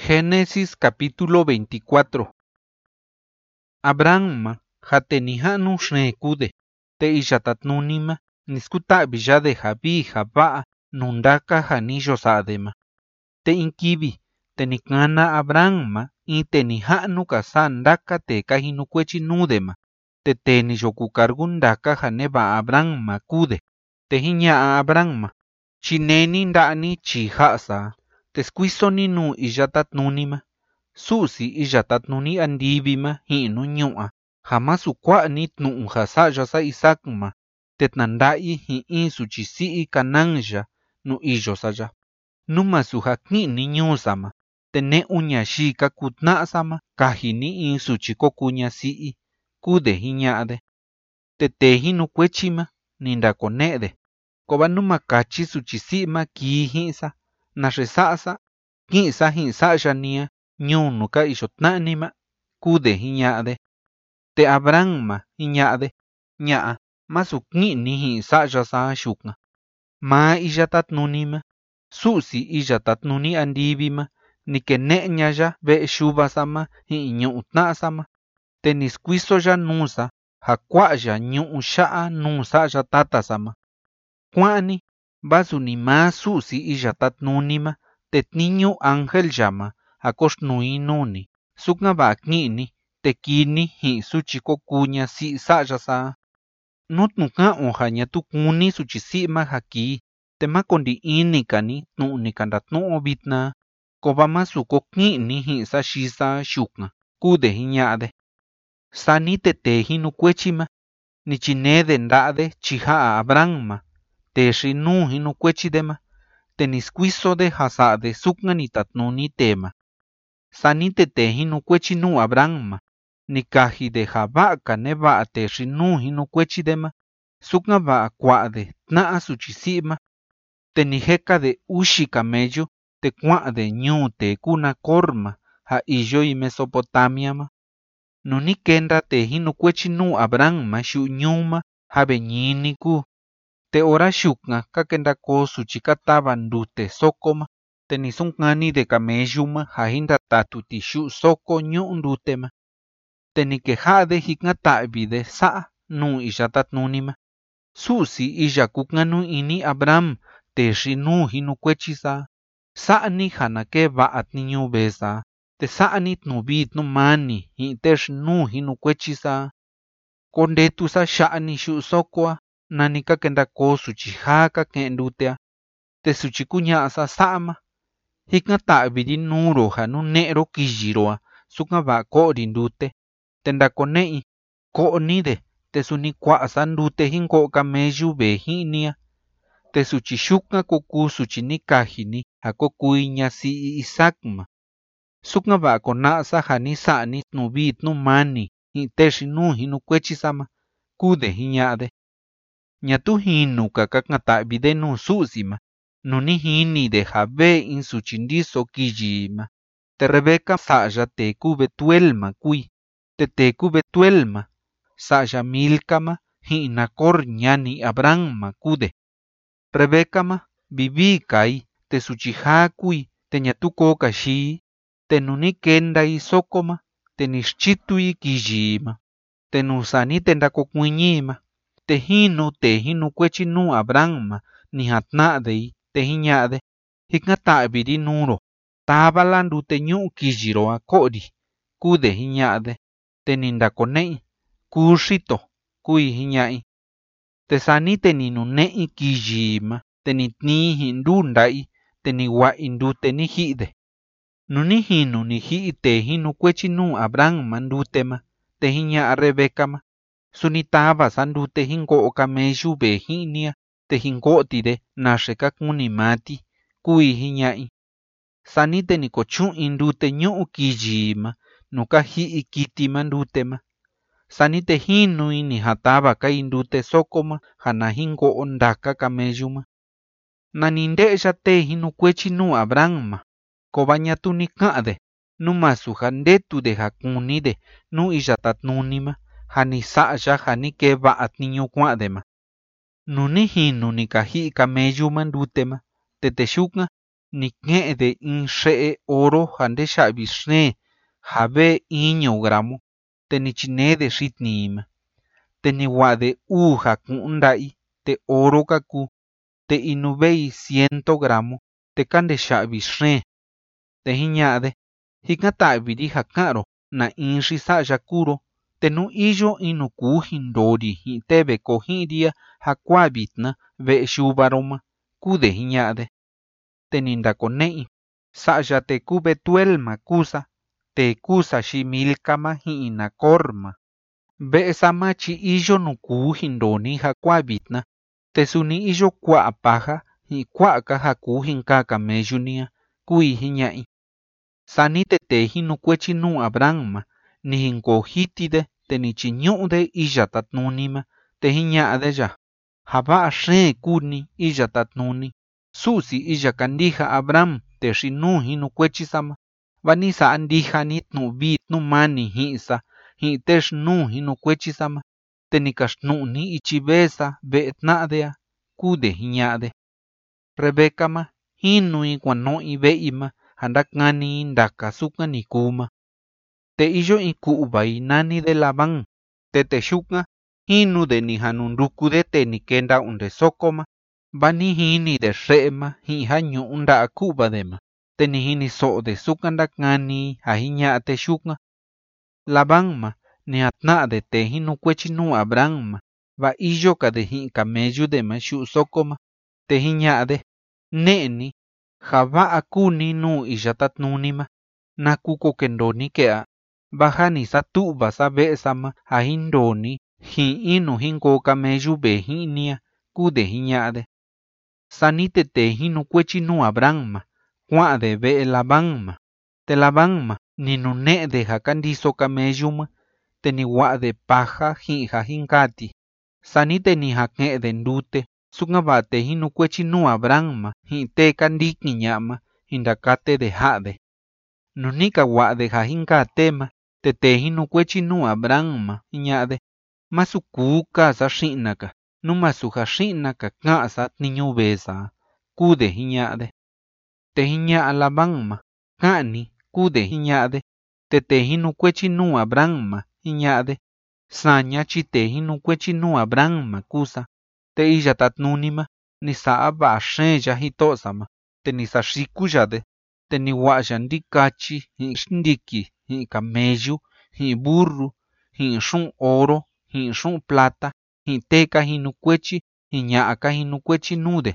Génesis capítulo 24. Abraham jatenihanu shnekude, te ijatatnunima, niskuta bijade jabi jaba, nundaka janillo sadema. Te inkibi, te nikana Abraham, intenihanu kasandaka te kahinukuechi nudema, te tenillokukargundaka janeba Abraham kude, te hinya Abraham, chineni ndani chihasa. Tesquisoni nu ijatatnunima, susi ijatatnuni andibima hinu nyua, hamasu kwani tnu hasajasa isakma, tetnandai hi suchisi kananja nu ijosaya. Numasu hakini nyusama, tene unyashika kutnasama, kahini suchikokunya sii, kude hinyade. Tete hinu kwechima, nindakonede, kobanuma kachi suchisima kihisa, nasresasa, kinsa hinsashania, nyunuka ishotnanima, kude hinyade. Te Abraham hinyade, nyaa, masukini hinsashasa shukna. Ma ijatatnunima, susi ijatatnuni andibima, nikenenyaya ve shubasama hinyutnasama, tenisquisoya nusa, hakwaya nyushaa nusaya tatasama. Kwani, basunima susi ijatatnunima, tetniño ángel llama, akoshnui sukna baknini, tekini hi suchikokunya si sayasa. Nutnuka onjanya tukuni suchisima haki, temakondi inikani tnuunikandatnu bitna, kobama sukokini hi sashisa shukna, kude hinyade. Sani tete hinukwechima, nichinede ndade chiha Abraham, teshi nu hinukwechidema, tenisquiso de hasade sukna nitatnuni tema. Sani tete hinukuechi nu Abraham, nikahi de habaka neba teshi nu hinukuechidema, sukna ba kwade tnaa suchisima, teniheka de ushi camello, te kwade nyu te kuna korma, ha ijo y Mesopotamia. Nuni kenda te hinukuechi nu Abraham shu nyuma, ha benyini ku. Te ora shukna kakenda ko suchikataba ndute sokoma, tenisunkani de camelluma hahinda tatuti shu soko nyu ndutema. Tenikehade hiknatabi de sa nu ijatatnunima. Susi ijakuknganu ini Abraham teshi nu hinukwechisa. Saani hanake baat niñu besa. Te saani tnubit no mani hi tesh nu hinukwechisa. Kondetusa shani shu sokoa. Nanika kenda ko suchihaka kendutea, te suchikunyasa sama, hiknatabi di nuro hanu nero kijiroa, sukna ba ko rindute, tenda konei, ko nide, te suni kwasa ndute hinko kameju be hinia, te suchishukna koku suchinikahini, hakokuinya si isakma. Sukna ba konasa hanisani tnubit no mani, hiteshi nu hinukwechisama, kude hinyade. Ñatu hinu kakaknatabi de nu susima, nuni hini de habe in suchindiso kijima. Te Rebeca saya teku betuelma kui, te teku betuelma, saya milkama hina kor ñani Abraham kude. Rebeca ma bibi kai te suchiha kui, te ñatu kokashi, te nuni kenda i sokoma, te nishchitui kijima, te nusani tendakokuiñima. Te hinu kwechi nu Abraham ni hatnadei te hinyade hiknatabi di nuro tabala ndute nyu kijiroa kodi kude hinyade te nindakonei kushito kui hinyai te sani te ninunei kijima te nitni hindundai te niwai ndute ni hide nuni hinu ni hi te hinu kwechi nu Abraham ndutema te hinya Rebekama sunitaba sandute hingo kameju be hinia te hingotide nasheka kunimati kui hinyai. Sanite nikochu indute nyu kijima nuka hi ikitima ndutema. Sanite hinu ini hataba ka indute sokoma hana hingo ondaka kamejuma. Nanindeja te hinu kwechi nu Abraham kobanyatu nikade numasu handetu de hakunide nu ijatatnunima. Hani saya hani ke baat niño kuadema. Nuni hinu nikahi kameju mandutema, tete shukna, ni que'de in xe'e oro jande xa'vi xnee ja vee 1 gramo te ni chinede xitnima te ni wa'de ja ku'un nda'i te oro ka kuu te inu vei 100 gramo te kande xa'vi xnee te jiña'de jikan ta'viri ja ka'an‑ro na in xi sa'ya kuu‑ro te nu iyo in nu kuu jindoo‑ri ji'in teve koji'nri‑a jakuaa vitna ve'e xuvaro‑ma kuu‑de jiña'de te ni ndakone'i sa'ya tee kuu Betuel‑ma kuu‑sa tee kuu‑sa xi Milca‑ma ji'in Nacor‑ma ve'e‑sa‑ma chi iyo nu kuu jindoo‑ni jakuaa vitna te suni iyo kua'a paja ji'in kua'a‑ka ja kuu jinkaa camellu‑ni‑a kui jiña'i sani te tee jinukuechi nuu Abraham‑ma ni jinkoo jiti‑de te ni chiñu'u‑de Iya Tátnuni‑ma te jiña'de ya ja va'a xeen kuu‑ni Iya Tátnuni Su'si iya kandija Abraham tee xi nuu jinukuechi‑sa‑ma va ni sa'a ndija‑ni tnu'u vii tnu'u mani ji'in‑sa ji'in tee xnuu jinukuechi‑sa‑ma te ni kaxtnu'u‑ni ichi vee‑sa ve'e tna'de‑a kuu‑de jiña'de Rebeca‑ma jinu‑i kuano'i ve'i‑ma ja ndakani‑i ndaka sukan ni kuu‑ma te iyo in ku'va‑i nani‑de Labán te tee xukan jinu‑de ni janunduku‑de tee ni kenda onde soko‑ma va ni jini‑de xe'e‑ma ji'in ja ñu'u nda'a ku'va‑de‑ma te ni jini so'o‑de sukan ndakani‑i ja jiña'a tee xukan Labán‑ma ni jatna'a‑de tee jinukuechi nuu Abraham‑ma va iyo‑ka‑de ji'in camellu‑de‑ma xu'u soko‑ma te jiña'de ne'e‑ni ja va'a kuu‑ni nuu Iya Tátnuni‑ma naku kokendoo‑ni ke'a va ja ni satu'va‑sa ve'e‑sa‑ma ja jindoo‑ni ji'in nu jinkoo camellu vee ji'in‑ni‑a kuu‑de jiña'de sani te tee jinukuechi nuu Abraham‑ma kua'an‑de ve'e Labán‑ma te Labán‑ma ni nune'e‑de ja kandiso camellu‑ma te ni wa'a‑de paja ji'in ja jinkati sani te ni jake'en‑de ndute sukan va'a tee jinukuechi nuu Abraham‑ma ji'in tee kandikin ña'a‑ma jindakate‑de ja'a‑de nu ni ka wa'a‑de ja jinkaa tee‑ma te tee jinukuechi nuu Abraham‑ma jiña'de masu kuu kaa‑sa xi'na‑ka nu masu ja xi'na‑ka ka'an‑sa tniñu vee‑sa kuu‑de jiña'de te jiña'a Labán‑ma ka'an‑ni kuu‑de jiña'de te tee jinukuechi nuu Abraham‑ma jiña'de saña chi tee jinukuechi nuu Abraham‑ma kuu‑sa te Iya Tátnuni‑ma ni sa'a va'a xeen ya jito'o‑sa‑ma te ni saxiku‑ya‑de te ni wa'a‑ya ndikachi ji'in xndiki ji'in camellu ji'in burru ji'in xu'un oro ji'in xu'un plata ji'in tee ka jinukuechi ji'in ña'a ka jinukuechi nuu‑de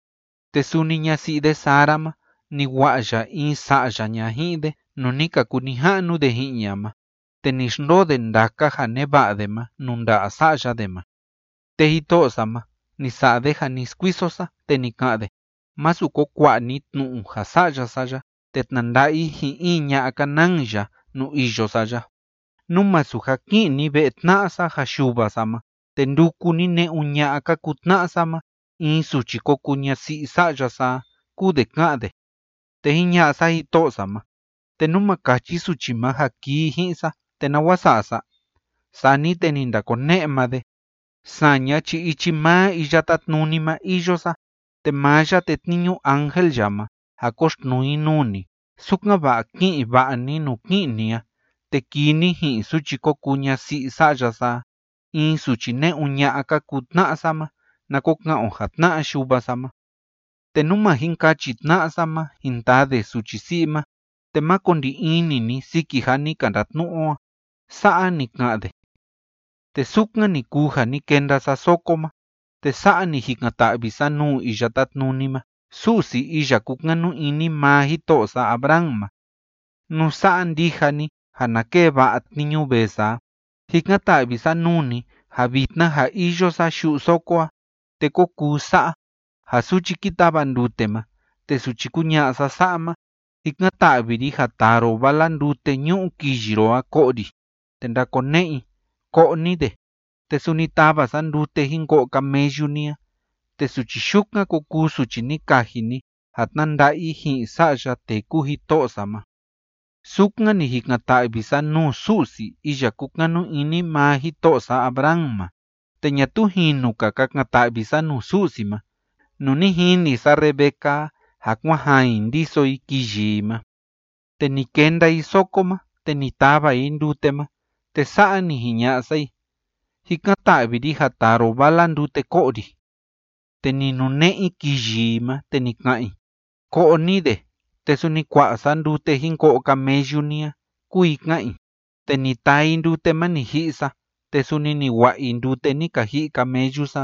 te suni ñasi'i‑de Sara‑ma ni wa'a‑ya in sa'ya‑ña ji'in‑de nu ni ka kunija'nu‑de ji'in‑ña‑ma te ni xndoo‑de ndaka ja neva'a‑de‑ma nuu nda'a sa'ya‑de‑ma te jito'o‑sa‑ma ni sa'a‑de ja ni skuiso‑sa te ni ka'an‑de masu kokua'a‑ni tnu'u ja sa'ya‑sa ya te tnanda'i ji'in in ña'a Canaán ya nu iyo‑sa ya nu masu ja ki'in‑ni ve'e tna'a‑sa ja xuva‑sa‑ma te nduku‑ni ne'un ña'a ka kuu tna'a‑sa‑ma in suchi kokuu ñasi'i sa'ya‑sa kuu‑de ka'an‑de te jiña'a‑sa jito'o‑sa‑ma te nu ma kachi suchi‑ma ja kii ji'in‑sa te nagua sa'a‑sa sani te ni ndakone'e‑ma‑de saña chi ichi maa Iya Tátnuni‑ma iyo‑sa te maa ya tetniñu ángel ya‑ma ja koxtnuu‑i nuu‑ni sukan va'a ki'in va'a‑ni nu ki'in‑ni‑a te kii‑ni ji'in suchi kokuu ñasi'i sa'ya‑sa in suchi ne'un ña'a ka kuu tna'a‑sa‑ma na koka'an‑o ja tna'a xuva‑sa‑ma te nu ma jinkachi tna'a‑sa‑ma jintaa‑de suchi si'i‑ma te ma kondi ini‑ni siki ja ni ka ndatnu'u‑o sa'a ni ka'an‑de te sukan ni kuu ja ni kenda‑sa soko‑ma te sa'a ni jikan‑ta'vi‑sa nuu Iya Tátnuni‑ma Su'si iya kukanu ini maa jito'o‑sa Abraham‑ma nu sa'a ndija‑ni ja na kee va'a tniñu vee‑sa jikan‑ta'vi‑sa nuu‑ni ja vitna ja iyo‑sa xu'u soko‑a te kokuu sa'a ja suchi kitava ndute‑ma te suchi kuña'a‑sa sa'a‑ma jikan‑ta'vi‑ri ja taa‑ro vala ndute ñu'u kiyi‑ro‑a ko'o‑ri te ndakone'i ko'o‑ni‑de te suni tava‑sa ndute jinko'o camellu‑ni‑a te suchi xukan kokuu suchi ni kaji‑ni ja tnanda'i ji'in sa'ya tee kuu jito'o‑sa‑ma sukan ni jikan‑ta'vi‑sa nuu Su'si iya kukanu ini maa jito'o‑sa Abraham‑ma te ñatu jinu‑ka kakan‑ta'vi‑sa nuu Su'si‑ma nu ni jini sa Rebeca jakuajain ndisoi quiyima. Te ni kendai sokoma, te ni tavai ndutema, te sa'a ni jiña'sai. Jikan ta'viri jataro vala ndute ko'ri. Te ni nune'i quiyima, te ni ka'in: ko'o nide, te suni kua'sa ndute jinko'o camellu nia, kui ka'in. Te ni tai ndutema ni ji'sa, te suni ni wa'i ndute ni kaji'i camellusa.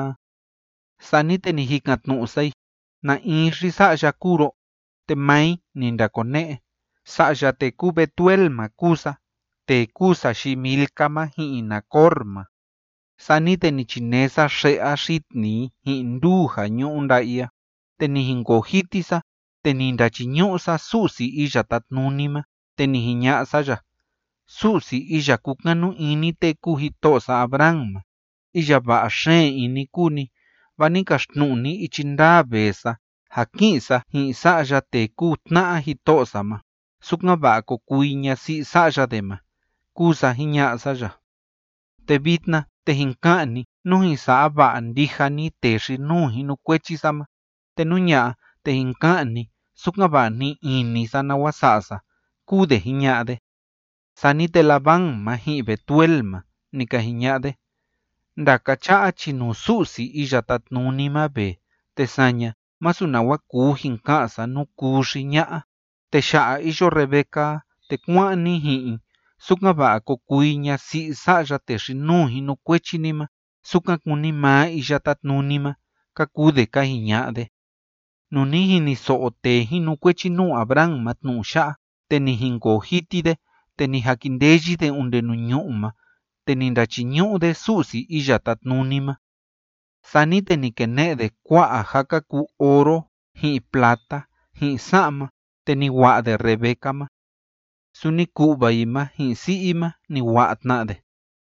Sani te ni jikatnu'usai: na in xi sa'ya kuro, te mai ni ndakone'e: sa'ya te ku Betuel ma kusa, te kusa xi Milca ma ji'i Nacor ma. Sani te ni chinesa xe'a xitni ji'i nduu ja ñu'u nda'ia, te ni jinkojitisa, te ni ndachiñu'usa Su'si iya tatnuni ma, te ni jiña'sa-ya: Su'si iya kukanu ini teku jito'osa Abraham ma, iya va'a xeen ini kuni, va ni kaxtnu'uni ichi ndaa veesa ja ki'insa ji'in sa'ya teku tna'a jito'osa ma, sukan va'a kokui ñasi'i sa'yade ma, kusa jiña'sa-ya. Te vitna te jinka'ni nu jinsa'a va'a ndijani tee xi nuu jinukuechisa ma, te nu ña'a te jinka'ni sukan va'a ni inisa nawa sa'asa, kude jiña'ade. Sani te Labán ma ji'in Betuel ma ni ka jiña'ade: ndaka cha'a chinu Su'si iya tatnuni ma ve, te saña masu nawa kuu jinka'sa nu kuu xi ña'a. Te xa'a iyo Rebeca te kua'ni ji'in, sukan va'a kokui ñasi'i sa'ya te xi nuu jinukuechini ma, sukan kuni maa iya tatnuni ma, ka kude ka jiña'ade. Nu ni jiniso'o tee jinukuechi nuu Abraham ma tnu'u xa'a, te ni jinkojitide, te ni jakindeyide onde nuu ñu'u ma, te ni ndachiñu'ude Su'si iya tatnuni ma. Sani te ni kene'ede kua'a ja ka kuu oro ji'in plata ji'in sa'ma, te ni wa'ade Rebeca ma. Suni ku'vai ma ji'in si'i ma ni wa'a tna'de.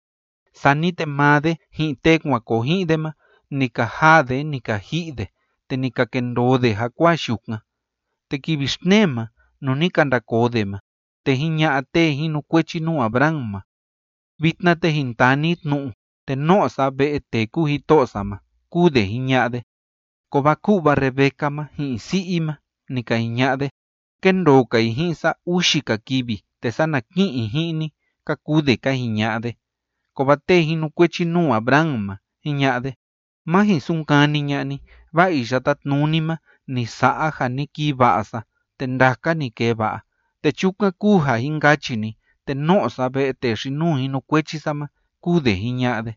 Sani te maade ji'in tee kuakoji'de ma ni ka jaade ni ka ji'de, te ni ka kendoode jakuaa xukan. Te kivi xtnee ma nu ni ka ndakoode ma, te jiña'a tee jinukuechi nuu Abraham ma: vitna te jintani tnu'u, te no'osa ve'e teku jito'osa ma, kude jiña'ade. Ko va ku'va Rebeca ma ji'in si'i ma ni ka jiña'de: kendoo kai ji'insa uxika kivi, te sa naki'in ji'ini, ka kude ka jiña'ade. Ko va tee jinukuechi nuu Abraham ma jiña'de: ma jinsunkani ña'ni, va iya tatnuni ma ni sa'a ja ni kii va'asa, te ndaka ni kee va'a, te chukan kuu ja jinkachini, te no'osa ve'e tee xi nuu jinukuechisa ma, kude jiña'de.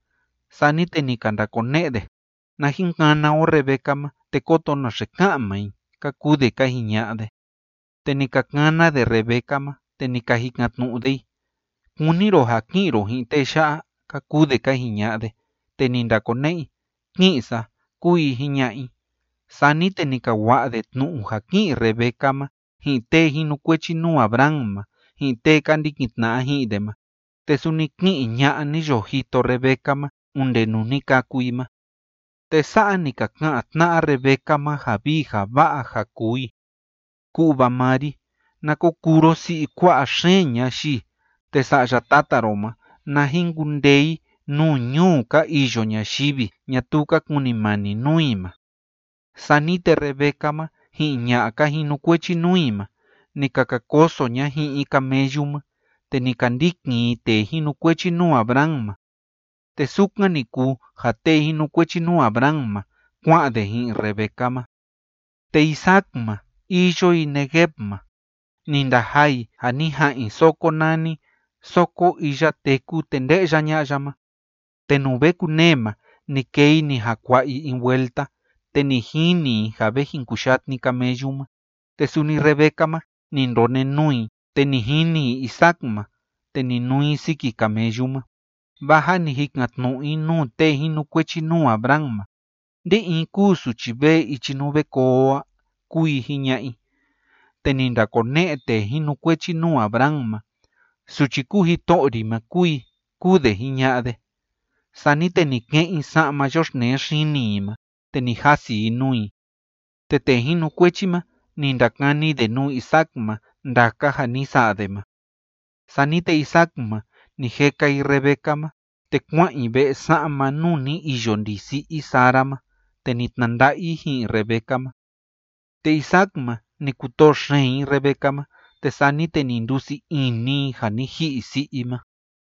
Sani te ni ka ndakone'de: na jinkanao Rebeca ma, te koto naxe ka'an mai, ka kude ka jiña'de. Te ni ka kanade Rebeca ma, te ni ka jikatnu'udei: kuniro ja ki'inro ji'in tee xa'a, ka kude ka jiña'de. Te ni ndakone'i: ki'insa, kui jiña'i. Sani te ni ka wa'ade tnu'u ja ki'in Rebeca ma ji'in tee jinukuechi nuu Abraham ma ji'in tee ka ndikitna'a ji'inde ma, te suni ki'in ña'a ni yo jito Rebeca ma onde nu ni kakui ma. Te sa'a ni ka ka'an tna'a Rebeca ma ja vii ja va'a ja kui. Ku'va mari na kokuro si'i kua'a xeen ñaxii, te sa'ya tataro ma na jinkundei nuu ñuu ka iyo ñayivi ñatuu ka kuni mani nui ma. Sani te Rebeca ma ji'in ña'a ka jinukuechi nui ma ni ka kakoso ña ji'in camellu ma, te ni ka ndikin tee jinukuechi nuu Abraham ma. Te sukan ni kuu ja tee jinukuechi nuu Abraham ma kua'de ji'in Rebeca ma. Te Isaac ma iyoi Negev ma, ni ndajai ja ni ja'in soko nani soko iya teku te nde'ya ña'ya ma. Te nu ve kunee ma ni kei ni jakua'i in vuelta, te ni jini ja ve jinkuxatni camellu ma, te suni Rebeca ma ni ndonenui, te ni jini Isaac ma, te ni nui siki camellu ma. Vaja ni jikatnu'i nuu tee jinukuechi nuu Abraham ma: ¿nde in kuu suchi vee ichi nu ve kooa? Kui jiña'i. Te ni ndakone'e tee jinukuechi nuu Abraham ma: suchi kuu jito'ori ma kui, kude jiña'de. Sani te ni ke'in sa'ma yoxtnee xini ma, te ni jasi nui. Te tee jinukuechi ma ni ndakanide nuu Isaac ma ndaka ja ni sa'de ma. Sani te Isaac ma ni jekai Rebeca ma, te kua'in ve'e sa'ma nuu ni iyo ndisi'i Sara ma, te ni tnanda'i ji'in Rebeca ma. Te Isaac ma ni kutoo xeen Rebeca ma, te sani te ni ndusi ini ja ni ji'i si'i ma.